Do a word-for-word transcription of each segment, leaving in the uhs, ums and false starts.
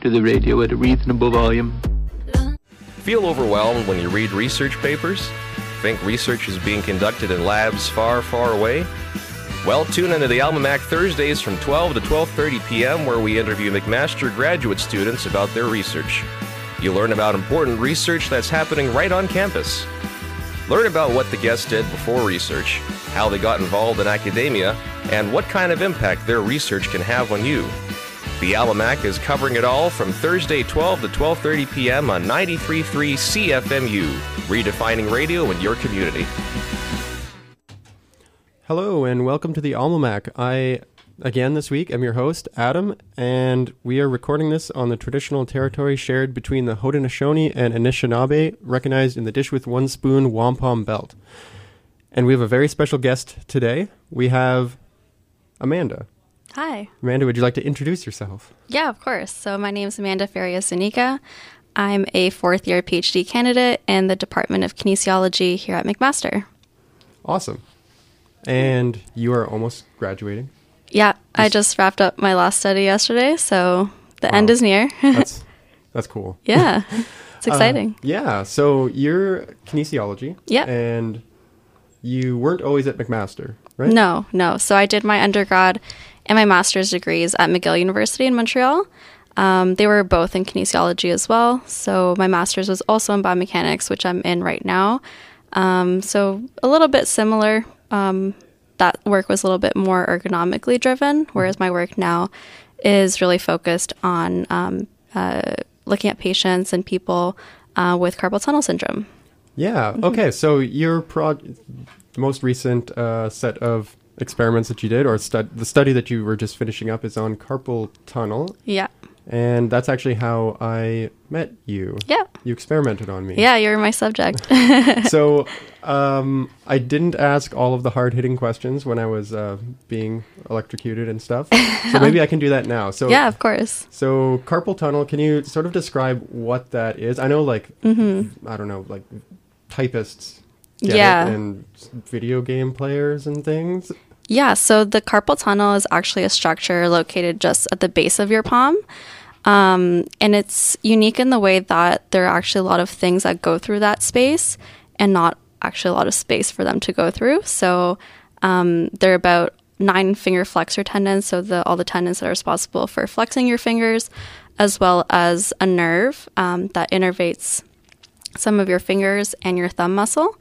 to the radio at a reasonable volume. Feel overwhelmed when you read research papers? Think research is being conducted in labs far, far away? Well, tune into the Almanac Thursdays from twelve to twelve thirty p.m. where we interview McMaster graduate students about their research. You'll learn about important research that's happening right on campus. Learn about what the guests did before research, how they got involved in academia, and what kind of impact their research can have on you. The Almanac is covering it all from Thursday twelve to twelve thirty p.m. on ninety-three point three C F M U, redefining radio in your community. Hello and welcome to the Almanac. I, again this week, am your host, Adam, and we are recording this on the traditional territory shared between the Haudenosaunee and Anishinaabe, recognized in the Dish with One Spoon Wampum Belt. And we have a very special guest today. We have Amanda. Hi. Amanda, would you like to introduce yourself? Yeah, of course. So my name is Amanda Farias-Zanika. I'm a fourth year PhD candidate in the Department of Kinesiology here at McMaster. Awesome. And you are almost graduating? Yeah, I just wrapped up my last study yesterday, so the wow. end is near. that's that's cool. Yeah, it's exciting. Uh, yeah, so you're kinesiology. Yeah. And you weren't always at McMaster, right? No, no. So I did my undergrad and my master's degrees at McGill University in Montreal. Um, they were both in kinesiology as well. So my master's was also in biomechanics, which I'm in right now. Um, so a little bit similar. Um, that work was a little bit more ergonomically driven, whereas my work now is really focused on um, uh, looking at patients and people uh, with carpal tunnel syndrome. Yeah. Mm-hmm. Okay. So your pro- the most recent uh, set of experiments that you did, or stud- the study that you were just finishing up, is on carpal tunnel. Yeah. And that's actually how I met you. Yeah. You experimented on me. Yeah, you were my subject. So um, I didn't ask all of the hard-hitting questions when I was uh, being electrocuted and stuff. So maybe I can do that now. So yeah, of course. So carpal tunnel, can you sort of describe what that is? I know, like, mm-hmm. I don't know, like typists get yeah. it, and video game players and things. Yeah, so the carpal tunnel is actually a structure located just at the base of your palm. Um, and it's unique in the way that there are actually a lot of things that go through that space and not actually a lot of space for them to go through. So um, there are about nine finger flexor tendons, so the all the tendons that are responsible for flexing your fingers, as well as a nerve um, that innervates some of your fingers and your thumb muscle.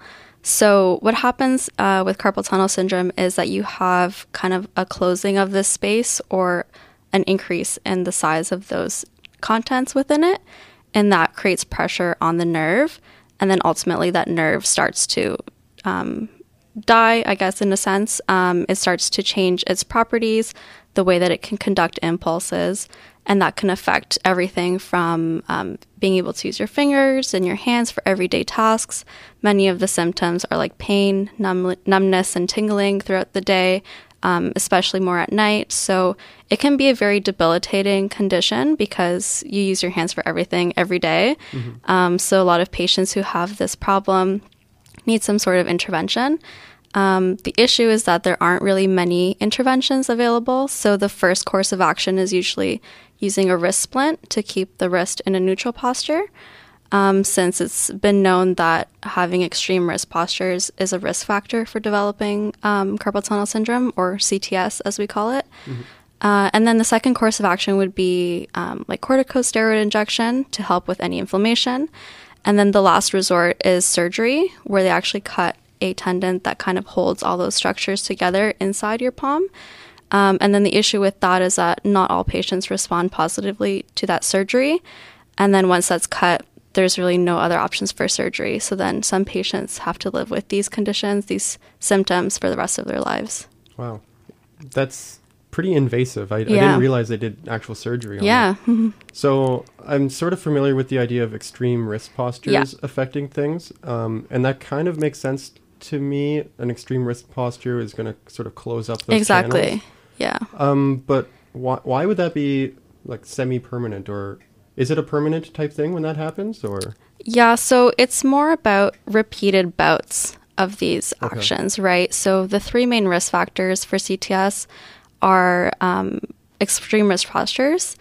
So what happens uh, with carpal tunnel syndrome is that you have kind of a closing of this space or an increase in the size of those contents within it, and that creates pressure on the nerve, and then ultimately that nerve starts to um, die, I guess, in a sense. Um, it starts to change its properties, the way that it can conduct impulses, and that can affect everything from um, being able to use your fingers and your hands for everyday tasks. Many of the symptoms are like pain, numb- numbness, and tingling throughout the day, um, especially more at night. So it can be a very debilitating condition because you use your hands for everything every day. Mm-hmm. Um, so a lot of patients who have this problem need some sort of intervention. Um, the issue is that there aren't really many interventions available. So the first course of action is usually using a wrist splint to keep the wrist in a neutral posture, um, since it's been known that having extreme wrist postures is a risk factor for developing um, carpal tunnel syndrome, or C T S as we call it. Mm-hmm. Uh, and then the second course of action would be um, like corticosteroid injection to help with any inflammation. And then the last resort is surgery, where they actually cut a tendon that kind of holds all those structures together inside your palm. Um, and then the issue with that is that not all patients respond positively to that surgery. And then once that's cut, there's really no other options for surgery. So then some patients have to live with these conditions, these symptoms for the rest of their lives. Wow. That's pretty invasive. I, yeah. I didn't realize they did actual surgery on yeah. that. So I'm sort of familiar with the idea of extreme wrist postures yeah. affecting things. Um, and that kind of makes sense to me. An extreme wrist posture is going to sort of close up those exactly. channels. Yeah. Um, but why why would that be like semi-permanent, or is it a permanent type thing when that happens, or? Yeah, so it's more about repeated bouts of these okay. actions, right? So the three main risk factors for C T S are um, extreme risk postures,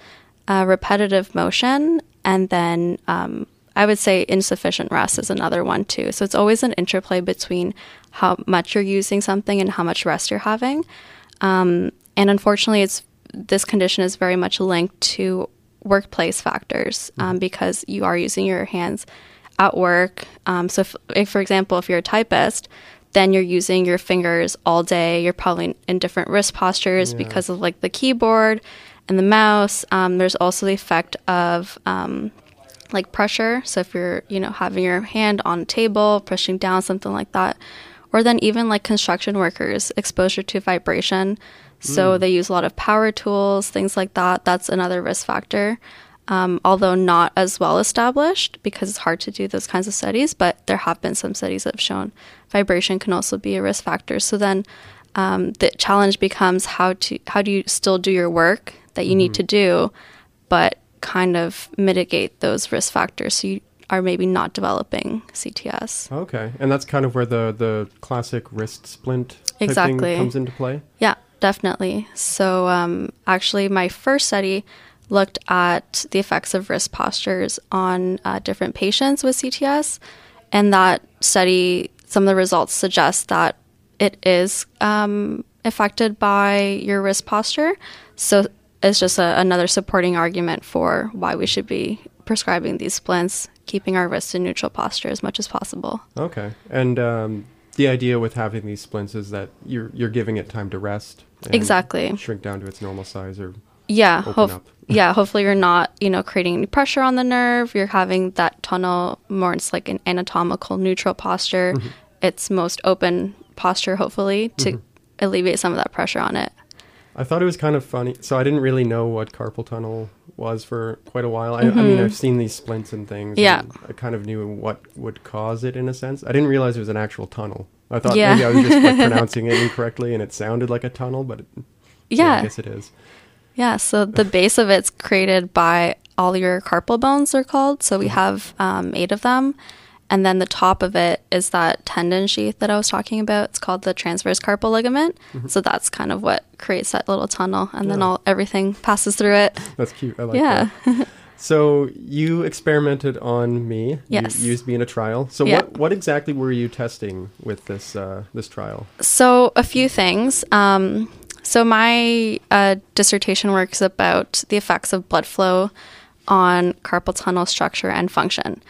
uh, repetitive motion, and then um, I would say insufficient rest is another one too. So it's always an interplay between how much you're using something and how much rest you're having. Um, and unfortunately, it's this condition is very much linked to workplace factors um, because you are using your hands at work. Um, so if, if, for example, if you're a typist, then you're using your fingers all day. You're probably in different wrist postures Yeah. because of like the keyboard and the mouse. Um, there's also the effect of um, like pressure. So if you're, you know, having your hand on a table, pushing down, something like that. Or then even like construction workers, exposure to vibration. So mm. they use a lot of power tools, things like that. That's another risk factor. Um, although not as well established because it's hard to do those kinds of studies, but there have been some studies that have shown vibration can also be a risk factor. So then um, the challenge becomes how to how do you still do your work that you mm-hmm. need to do, but kind of mitigate those risk factors so you are maybe not developing C T S. Okay, and that's kind of where the, the classic wrist splint type exactly. thing comes into play? Yeah, definitely. So um, actually my first study looked at the effects of wrist postures on uh, different patients with C T S. And that study, some of the results suggest that it is um, affected by your wrist posture. So it's just a, another supporting argument for why we should be prescribing these splints, keeping our wrists in neutral posture as much as possible. Okay. And um, the idea with having these splints is that you're you're giving it time to rest. And exactly. shrink down to its normal size or yeah, open hof- up. yeah, hopefully you're not, you know, creating any pressure on the nerve. You're having that tunnel more, it's like an anatomical neutral posture. Mm-hmm. It's most open posture, hopefully, to mm-hmm. alleviate some of that pressure on it. I thought it was kind of funny. So I didn't really know what carpal tunnel was for quite a while. I, Mm-hmm. I mean, I've seen these splints and things. Yeah. And I kind of knew what would cause it in a sense. I didn't realize it was an actual tunnel. I thought yeah. maybe I was just like pronouncing it incorrectly and it sounded like a tunnel, but it, yeah. yeah, I guess it is. Yeah, so the base of it's created by all your carpal bones, they're called. So we have um, eight of them. And then the top of it is that tendon sheath that I was talking about. It's called the transverse carpal ligament. Mm-hmm. So that's kind of what creates that little tunnel. And yeah. then all everything passes through it. That's cute. I like yeah. that. So you experimented on me. Yes. You used me in a trial. So yeah. what, what exactly were you testing with this uh, this trial? So a few things. Um, so my uh, dissertation work is about the effects of blood flow on carpal tunnel structure and function.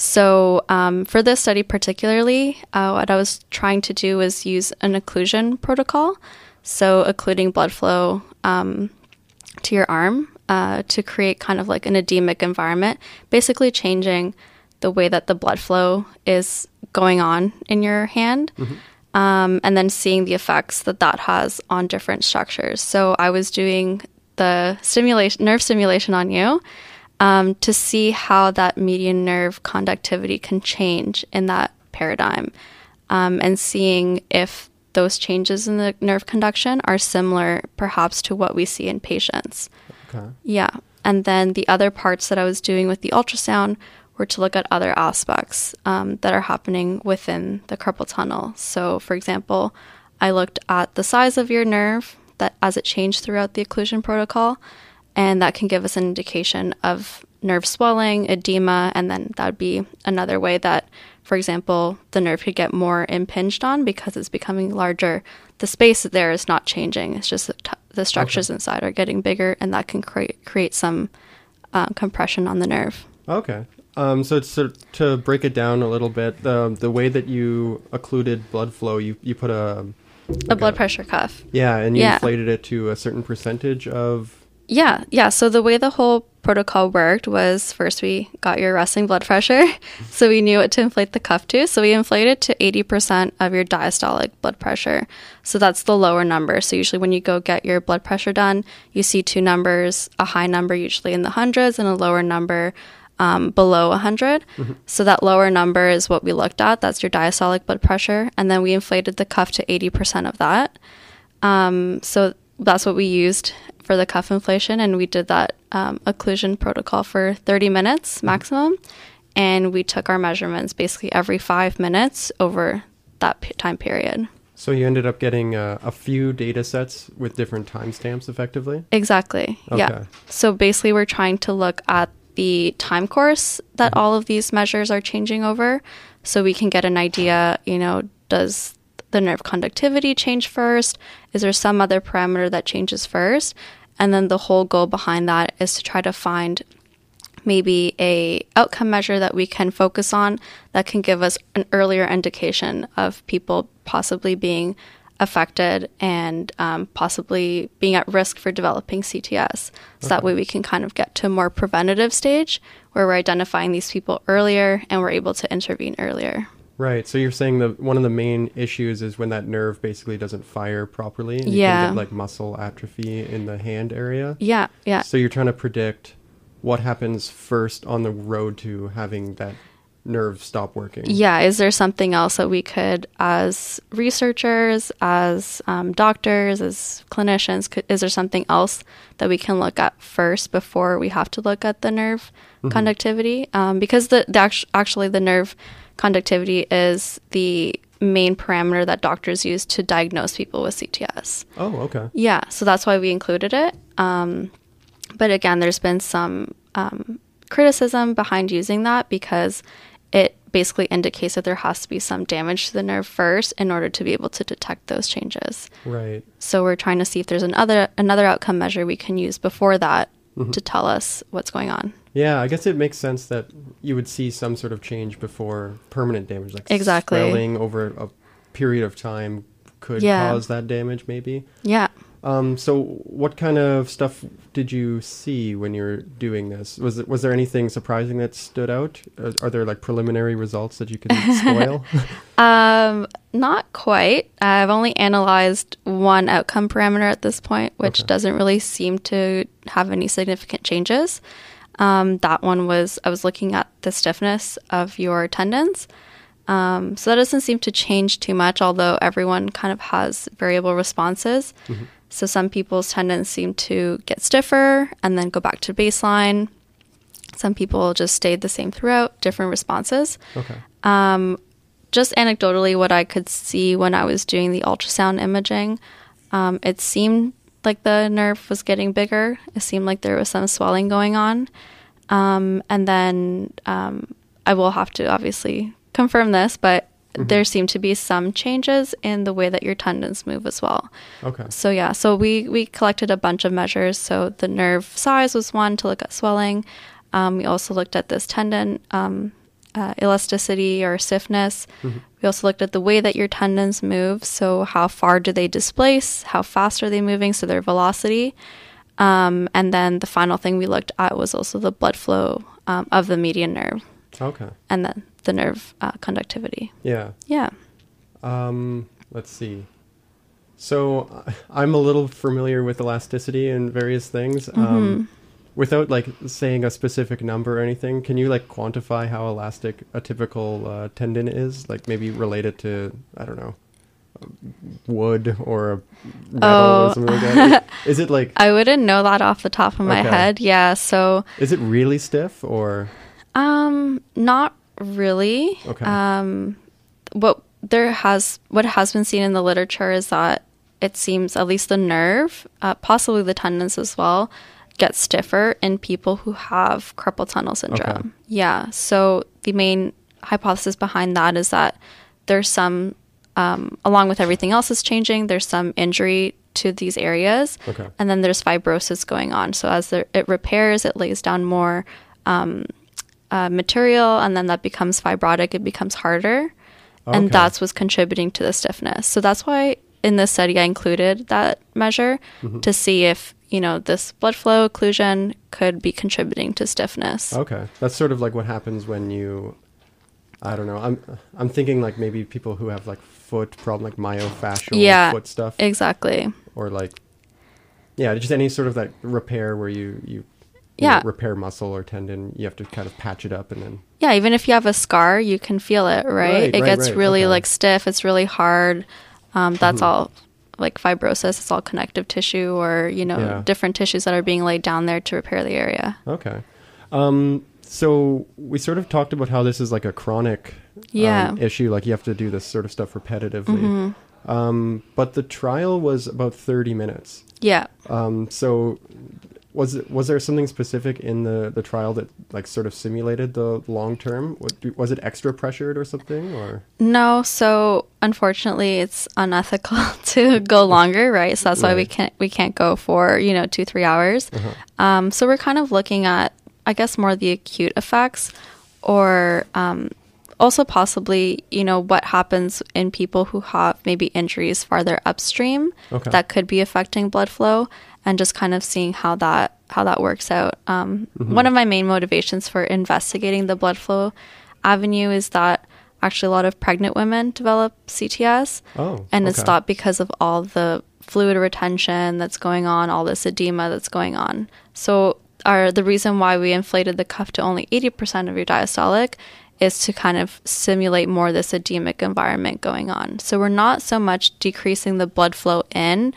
So um, for this study particularly, uh, what I was trying to do was use an occlusion protocol. So occluding blood flow um, to your arm uh, to create kind of like an edemic environment, basically changing the way that the blood flow is going on in your hand. Mm-hmm. Um, and then seeing the effects that that has on different structures. So I was doing the stimulation, nerve stimulation on you um, to see how that median nerve conductivity can change in that paradigm, um, and seeing if those changes in the nerve conduction are similar perhaps to what we see in patients. Okay. Yeah. And then the other parts that I was doing with the ultrasound were to look at other aspects um, that are happening within the carpal tunnel. So, for example, I looked at the size of your nerve that as it changed throughout the occlusion protocol, and that can give us an indication of nerve swelling, edema, and then that would be another way that, for example, the nerve could get more impinged on because it's becoming larger. The space there is not changing. It's just the, t- the structures okay. inside are getting bigger, and that can create create some uh, compression on the nerve. Okay. Um, so to, to break it down a little bit, the the way that you occluded blood flow, you, you put a... Like a blood a, pressure cuff. Yeah, and you yeah. inflated it to a certain percentage of... Yeah, yeah. So the way the whole protocol worked was first we got your resting blood pressure. So we knew what to inflate the cuff to. So we inflated to eighty percent of your diastolic blood pressure. So that's the lower number. So usually when you go get your blood pressure done, you see two numbers, a high number usually in the hundreds and a lower number um, below one hundred. Mm-hmm. So that lower number is what we looked at. That's your diastolic blood pressure. And then we inflated the cuff to eighty percent of that. Um, so that's what we used for the cuff inflation, and we did that um, occlusion protocol for thirty minutes maximum, and we took our measurements basically every five minutes over that p- time period. So you ended up getting uh, a few data sets with different timestamps effectively? Exactly. Okay. Yeah. So basically we're trying to look at the time course that Mm-hmm. all of these measures are changing over, so we can get an idea, you know, does the nerve conductivity change first? Is there some other parameter that changes first? And then the whole goal behind that is to try to find maybe a outcome measure that we can focus on that can give us an earlier indication of people possibly being affected and um, possibly being at risk for developing C T S. So that way we can kind of get to a more preventative stage where we're identifying these people earlier and we're able to intervene earlier. Right. So you're saying that one of the main issues is when that nerve basically doesn't fire properly. And you Yeah. can get like muscle atrophy in the hand area. Yeah, yeah. So you're trying to predict what happens first on the road to having that nerve stop working. Yeah, is there something else that we could, as researchers, as um, doctors, as clinicians, could, is there something else that we can look at first before we have to look at the nerve Mm-hmm. conductivity? Um, because the, the act- actually the nerve conductivity is the main parameter that doctors use to diagnose people with C T S. Oh, okay. Yeah, so that's why we included it. Um, but again, there's been some um, criticism behind using that because it basically indicates that there has to be some damage to the nerve first in order to be able to detect those changes. Right. So we're trying to see if there's another another outcome measure we can use before that to tell us what's going on. Yeah, I guess it makes sense that you would see some sort of change before permanent damage, like Exactly. swelling over a period of time could Yeah. cause that damage maybe. Yeah. Um, so what kind of stuff did you see when you were doing this? Was it, was there anything surprising that stood out? Are, are there like preliminary results that you can spoil? Um, not quite. I've only analyzed one outcome parameter at this point, which Okay. doesn't really seem to have any significant changes. Um, that one was, I was looking at the stiffness of your tendons. Um, so that doesn't seem to change too much, although everyone kind of has variable responses. Mm-hmm. So some people's tendons seem to get stiffer and then go back to baseline. Some people just stayed the same throughout, different responses. Okay. Just anecdotally, what I could see when I was doing the ultrasound imaging, um, it seemed like the nerve was getting bigger. It seemed like there was some swelling going on. Um, and then um, I will have to obviously confirm this, but Mm-hmm. there seemed to be some changes in the way that your tendons move as well. Okay. So yeah, so we, we collected a bunch of measures. So the nerve size was one to look at swelling. Um, we also looked at this tendon um, uh, elasticity or stiffness. Mm-hmm. We also looked at the way that your tendons move. So how far do they displace? How fast are they moving? So their velocity. Um, and then the final thing we looked at was also the blood flow um, of the median nerve Okay. and then the nerve uh, conductivity. Yeah. Yeah. Um, let's see. So uh, I'm a little familiar with elasticity and various things. Mm-hmm. Um, without like saying a specific number or anything, can you like quantify how elastic a typical uh, tendon is? Like maybe related to, I don't know, wood or a metal Oh. or something like that? Is it like, I wouldn't know that off the top of my Okay. head. Yeah. So, is it really stiff or? um, not really. Okay. Um, what there has, what has been seen in the literature is that it seems at least the nerve, uh, possibly the tendons as well, get stiffer in people who have carpal tunnel syndrome. Okay. Yeah. So the main hypothesis behind that is that there's some, um, along with everything else is changing, there's some injury to these areas. Okay. And then there's fibrosis going on. So as there, it repairs, it lays down more um, uh, material, and then that becomes fibrotic. It becomes harder. And Okay. that's what's contributing to the stiffness. So that's why in this study I included that measure Mm-hmm. to see if, you know, this blood flow occlusion could be contributing to stiffness. Okay, that's sort of like what happens when you, I don't know. I'm I'm thinking like maybe people who have like foot problem, like myofascial Yeah, foot stuff, exactly. or like, yeah, just any sort of like repair where you you, you Yeah. know, repair muscle or tendon. You have to kind of patch it up and then. Yeah, even if you have a scar, you can feel it, right? Right, it right, gets right, really okay. like stiff. It's really hard. Um, that's Mhm. all like fibrosis. It's all connective tissue or, you know, Yeah. different tissues that are being laid down there to repair the area. Okay, um, so we sort of talked about how this is like a chronic Yeah. um, issue. Like you have to do this sort of stuff repetitively. Mhm. Um, but the trial was about thirty minutes. Yeah. Um, so was it, was there something specific in the, the trial that like sort of simulated the long term? Was it extra pressured or something, or? No. So unfortunately, it's unethical to go longer, right? So that's why we Right. can't we can't go for, you know, two three hours. Uh-huh. Um, so we're kind of looking at, I guess, more the acute effects, or um, also possibly, you know, what happens in people who have maybe injuries farther upstream Okay. that could be affecting blood flow, and just kind of seeing how that how that works out. Um, Mm-hmm. One of my main motivations for investigating the blood flow avenue is that actually a lot of pregnant women develop C T S, Oh, and it's okay. thought because of all the fluid retention that's going on, all this edema that's going on. So our the reason why we inflated the cuff to only eighty percent of your diastolic is to kind of simulate more this edemic environment going on. So we're not so much decreasing the blood flow in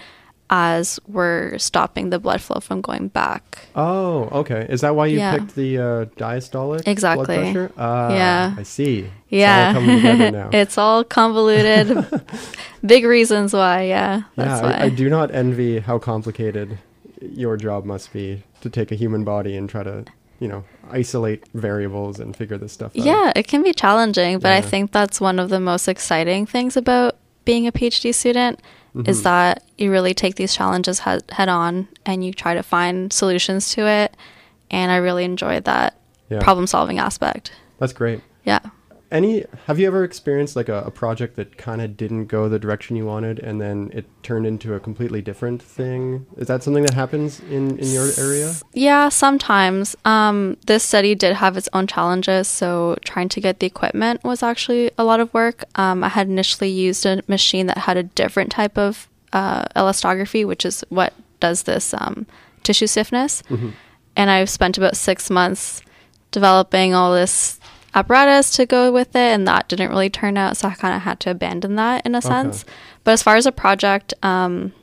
as we're stopping the blood flow from going back. Oh, okay. Is that why you Yeah. picked the uh, diastolic Exactly. blood pressure? Ah, Yeah. I see. Yeah. It's all coming together now. It's all convoluted. Big reasons why, yeah. That's yeah, why. I, I do not envy how complicated your job must be to take a human body and try to, you know, isolate variables and figure this stuff out. Yeah, it can be challenging, but I Yeah. think that's one of the most exciting things about being a PhD student Mm-hmm. is that you really take these challenges head, head on and you try to find solutions to it. And I really enjoyed that Yeah. problem solving aspect. That's great. Yeah. Any, have you ever experienced like a, a project that kind of didn't go the direction you wanted and then it turned into a completely different thing? Is that something that happens in, in your area? Yeah, sometimes. Um, this study did have its own challenges, so trying to get the equipment was actually a lot of work. Um, I had initially used a machine that had a different type of uh, elastography, which is what does this um, tissue stiffness. And I've spent about six months developing all this apparatus to go with it, and that didn't really turn out, so I kind of had to abandon that in a sense. But as far as a project, um,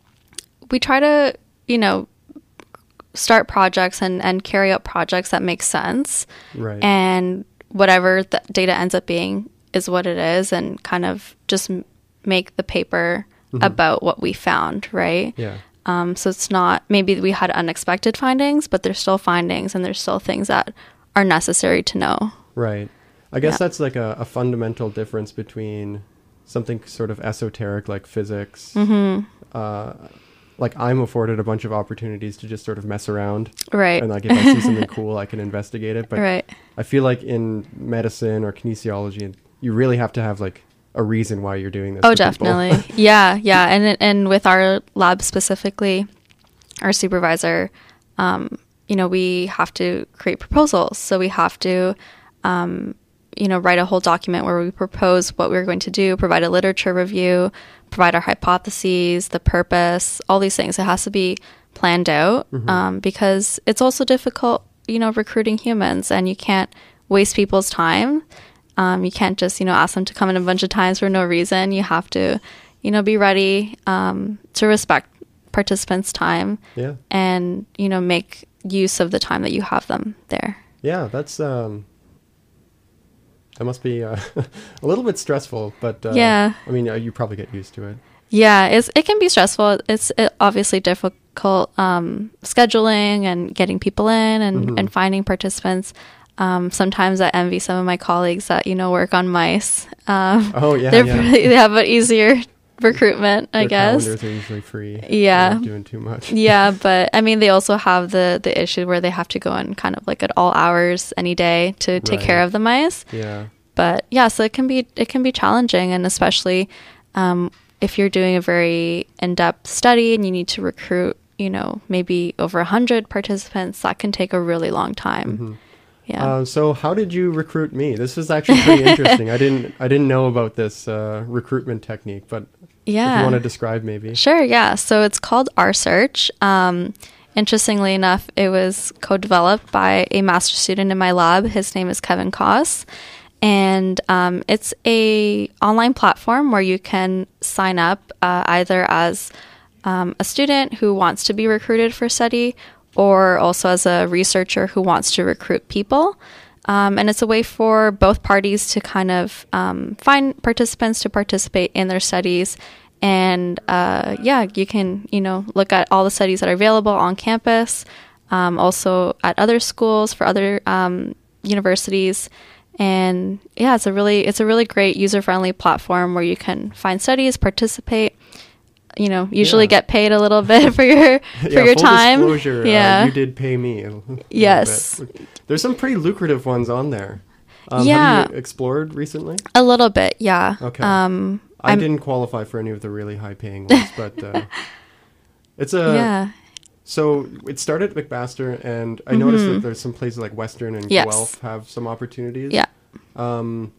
we try to, you know, start projects and, and carry out projects that make sense. Right. And whatever the data ends up being is what it is, and kind of just m- make the paper about what we found, right? Yeah. Um, so it's not, maybe we had unexpected findings, but there's still findings and there's still things that are necessary to know. Right. I guess Yeah. that's like a, a fundamental difference between something sort of esoteric like physics. Mm-hmm. Uh, like I'm afforded a bunch of opportunities to just sort of mess around. Right. And like if I see something cool, I can investigate it. But Right. I feel like in medicine or kinesiology, you really have to have like a reason why you're doing this. Oh, for people. definitely. yeah, yeah. And and with our lab specifically, our supervisor, um, you know, we have to create proposals. So we have to, um, you know, write a whole document where we propose what we're going to do, provide a literature review, provide our hypotheses, the purpose, all these things. It has to be planned out um, because it's also difficult, you know, recruiting humans, and you can't waste people's time. Um, you can't just, you know, ask them to come in a bunch of times for no reason. You have to, you know, be ready um, to respect participants' time Yeah. and, you know, make use of the time that you have them there. Yeah. That's, um, that must be uh, a little bit stressful, but uh, Yeah. I mean, uh, you probably get used to it. Yeah, it's, it can be stressful. It's it, obviously difficult um, scheduling and getting people in and, Mm-hmm. and finding participants. Um, sometimes I envy some of my colleagues that, you know, work on mice. Um, Oh, yeah. they're yeah. pretty, they have an easier recruitment, I Their guess. calendars are usually free. Yeah. They're not doing too much. Yeah, but I mean, they also have the the issue where they have to go in kind of like at all hours any day to take care Right. of the mice. Yeah. But yeah, so it can be it can be challenging, and especially um, if you're doing a very in-depth study and you need to recruit, you know, maybe over a hundred participants, that can take a really long time. Mm-hmm. Yeah. Uh, so how did you recruit me? This is actually pretty interesting. I didn't I didn't know about this uh, recruitment technique, but if yeah. you want to describe maybe. Sure, yeah. So it's called R Search. Um, interestingly enough, it was co-developed by a master's student in my lab. His name is Kevin Koss. And um, it's a online platform where you can sign up uh, either as um, a student who wants to be recruited for study, or also as a researcher who wants to recruit people. Um, and it's a way for both parties to kind of um, find participants to participate in their studies. And uh, yeah, you can, you know, look at all the studies that are available on campus, um, also at other schools for other um, universities. And yeah, it's a really it's a really great user-friendly platform where you can find studies, participate, you know, usually Yeah. get paid a little bit for your for yeah, your full time. Disclosure, Yeah. uh, you did pay me. a little Yes. bit. There's some pretty lucrative ones on there. Um, Yeah. Have you explored recently? A little bit, yeah. Okay. Um, I I'm- didn't qualify for any of the really high-paying ones, but uh, it's a. yeah. So it started at McMaster, and I noticed that there's some places like Western and Mm-hmm. Yes. Guelph have some opportunities. Yeah. Um,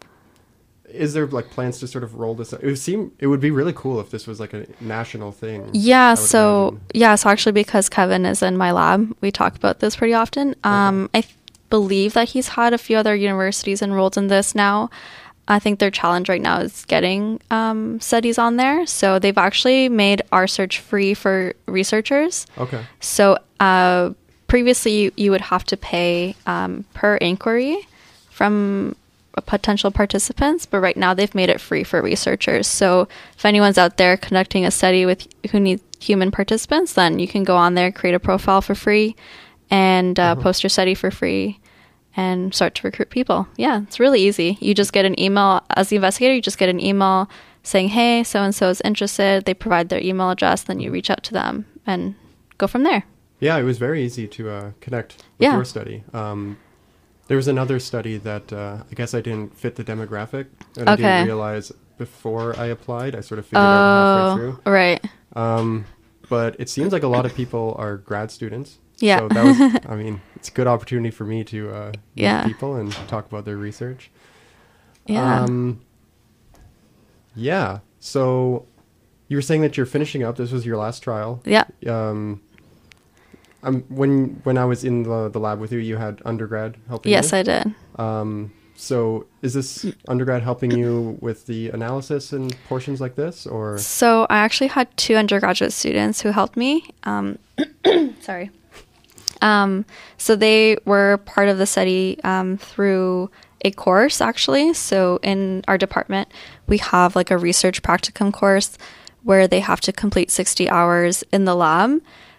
is there like plans to sort of roll this out? It would seem it would be really cool if this was like a national thing. Yeah, I would so imagine. yeah, so actually because Kevin is in my lab, we talk about this pretty often. Um, I th- believe that he's had a few other universities enrolled in this now. I think their challenge right now is getting um, studies on there. So they've actually made our search free for researchers. Okay. So uh, previously, you, you would have to pay um, per inquiry from potential participants, but right now they've made it free for researchers. So if anyone's out there conducting a study with who need human participants, then you can go on there, create a profile for free, and uh, post your study for free, and start to recruit people. Yeah, it's really easy. You just get an email as the investigator. You just get an email saying, "Hey, so and so is interested." They provide their email address, then you reach out to them and go from there. Yeah, it was very easy to uh, connect with Yeah. your study. Um, there was another study that uh, I guess I didn't fit the demographic, and I Okay. didn't realize before I applied. I sort of figured out halfway through. Oh, right. Um, but it seems like a lot of people are grad students. Yeah. So that was, I mean, it's a good opportunity for me to uh, meet Yeah. people and talk about their research. Yeah. Um, yeah. So you were saying that you're finishing up. This was your last trial. yeah. Um, um, when when I was in the, the lab with you, you had undergrad helping Yes, you? I did. Um, so is this undergrad helping you with the analysis and portions like this, or? So I actually had two undergraduate students who helped me. Um, sorry. Um, so they were part of the study um, through a course, actually. So in our department, we have like a research practicum course where they have to complete sixty hours in the lab.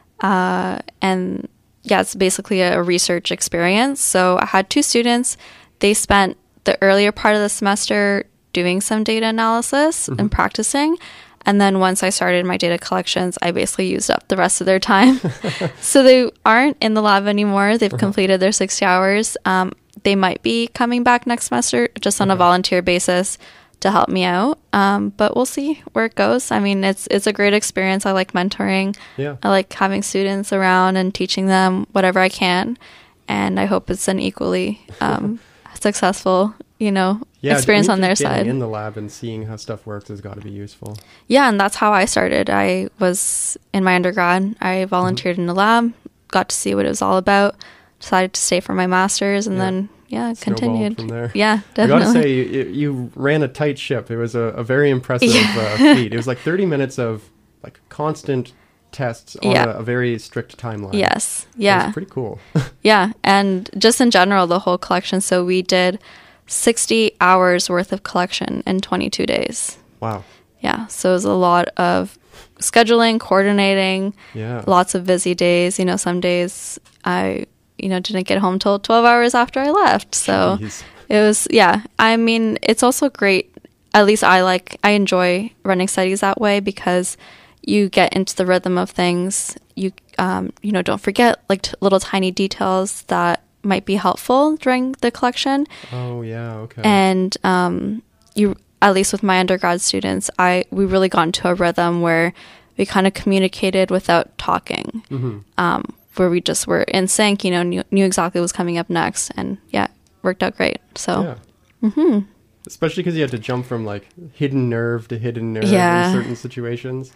Uh, and yeah, it's basically a, a research experience. So I had two students. They spent the earlier part of the semester doing some data analysis and practicing. And then once I started my data collections, I basically used up the rest of their time. So they aren't in the lab anymore. They've completed their sixty hours. Um, they might be coming back next semester just on a volunteer basis to help me out. Um, but we'll see where it goes. I mean, it's it's a great experience. I like mentoring. Yeah. I like having students around and teaching them whatever I can. And I hope it's an equally um, successful, you know, Yeah, experience I on think their just getting side. in the lab and seeing how stuff works has got to be useful. Yeah, and that's how I started. I was in my undergrad. I volunteered in the lab, got to see what it was all about, decided to stay for my master's, and Yeah. then, yeah, Snowballed continued. from there. Yeah, I gotta definitely. say, you, you ran a tight ship. It was a, a very impressive Yeah. uh, feat. It was like thirty minutes of like constant tests on Yeah. a, a very strict timeline. Yes. It Yeah. was pretty cool. Yeah. And just in general, the whole collection. So we did sixty hours worth of collection in twenty-two days. Wow. Yeah. So it was a lot of scheduling, coordinating, Yeah. lots of busy days. You know, some days I, you know, didn't get home till twelve hours after I left. So Jeez. it was, yeah. I mean, it's also great. At least I like, I enjoy running studies that way because you get into the rhythm of things. You, um, you know, don't forget like t- little tiny details that might be helpful during the collection. Oh yeah. Okay. And um, you, at least with my undergrad students, I we really got into a rhythm where we kind of communicated without talking, Mm-hmm. um, where we just were in sync. You know, knew, knew exactly what was coming up next, and yeah, worked out great. So Yeah. Mm-hmm. Especially because you had to jump from like hidden nerve to hidden nerve Yeah. in certain situations.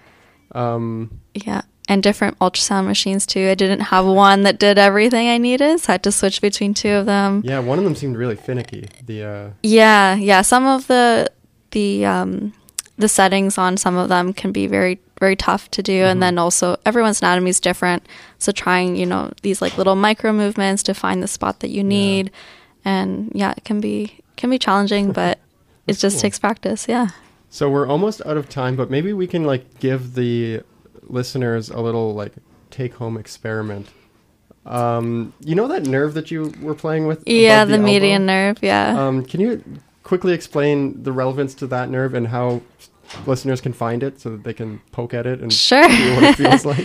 Um, yeah, and different ultrasound machines too. I didn't have one that did everything I needed, so I had to switch between two of them. yeah, one of them seemed really finicky. The uh, Yeah, yeah. Some of the the um, the settings on some of them can be very very tough to do, and then also everyone's anatomy is different. So trying you know these like little micro movements to find the spot that you need, And yeah, it can be can be challenging, but it just cool. takes practice. Yeah. So we're almost out of time, but maybe we can like give the listeners a little like take-home experiment. Um, you know that nerve that you were playing with? Yeah, above the, the median elbow? nerve. Yeah. Um, can you quickly explain the relevance to that nerve and how listeners can find it so that they can poke at it and Sure. see what it feels like?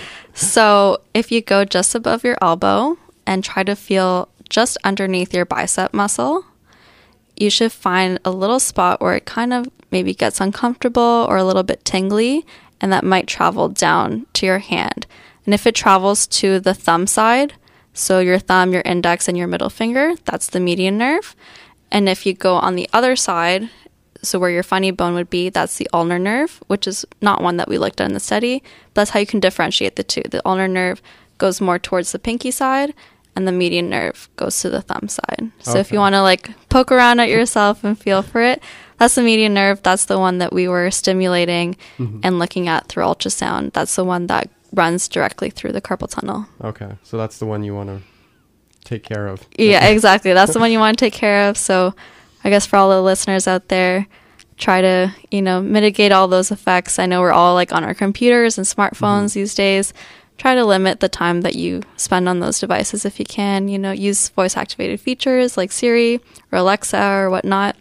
So if you go just above your elbow and try to feel just underneath your bicep muscle, you should find a little spot where it kind of maybe gets uncomfortable or a little bit tingly, and that might travel down to your hand. And if it travels to the thumb side, so your thumb, your index, and your middle finger, that's the median nerve. And if you go on the other side, so where your funny bone would be, that's the ulnar nerve, which is not one that we looked at in the study. But that's how you can differentiate the two. The ulnar nerve goes more towards the pinky side, and the median nerve goes to the thumb side. So Okay. if you want to like poke around at yourself and feel for it, that's the median nerve. That's the one that we were stimulating Mm-hmm. and looking at through ultrasound. That's the one that runs directly through the carpal tunnel. Okay, so that's the one you want to take care of. Yeah, exactly. That's the one you want to take care of. So I guess for all the listeners out there, try to, you know, mitigate all those effects. I know we're all like on our computers and smartphones Mm-hmm. these days. Try to limit the time that you spend on those devices if you can. You know, use voice activated features like Siri or Alexa or whatnot.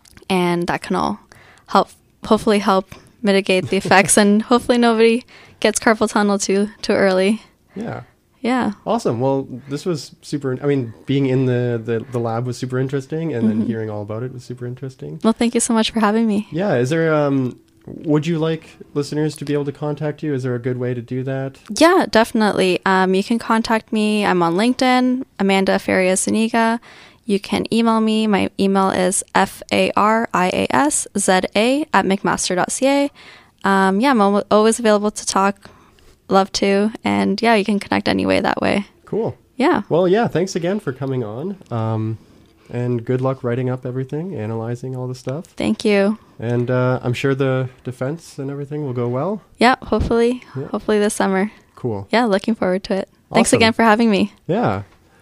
And that can all help, hopefully help mitigate the effects, and hopefully nobody gets carpal tunnel too, too early. Yeah. Yeah. Awesome. Well, this was super. I mean, being in the, the, the lab was super interesting, and Mm-hmm. then hearing all about it was super interesting. Well, thank you so much for having me. Yeah. Is there, um, would you like listeners to be able to contact you? Is there a good way to do that? Yeah, definitely. Um, you can contact me. I'm on LinkedIn, Amanda Farias Zuniga. You can email me. My email is F A R I A S Z A at mcmaster dot c a. Um, yeah, I'm al- always available to talk. Love to. And yeah, you can connect anyway that way. Cool. Yeah. Well, yeah, thanks again for coming on. Um, and good luck writing up everything, analyzing all the stuff. Thank you. And uh, I'm sure the defense and everything will go well. Yeah, hopefully. Yeah. Hopefully this summer. Cool. Yeah, looking forward to it. Thanks Awesome. again for having me. Yeah.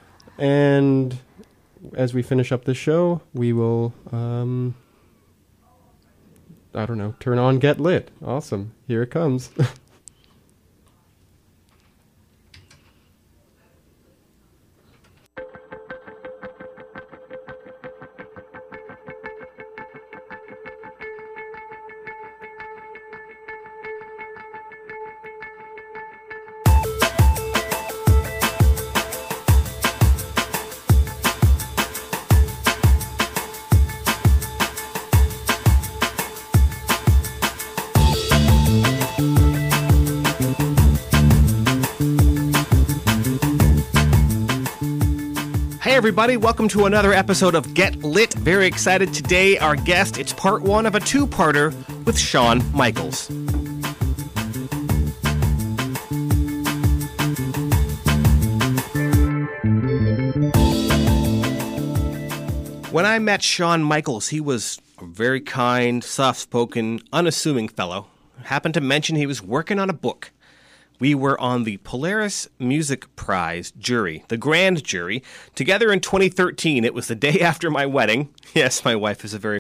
And as we finish up this show, we will, um, I don't know, turn on Get Lit. Awesome. Here it comes. Hey everybody, welcome to another episode of Get Lit. Very excited today. Our guest, it's part one of a two-parter with Shawn Michaels. When I met Shawn Michaels, he was a very kind, soft-spoken, unassuming fellow. Happened to mention he was working on a book. We were on the Polaris Music Prize jury, the grand jury, together in twenty thirteen. It was the day after my wedding. Yes, my wife is a very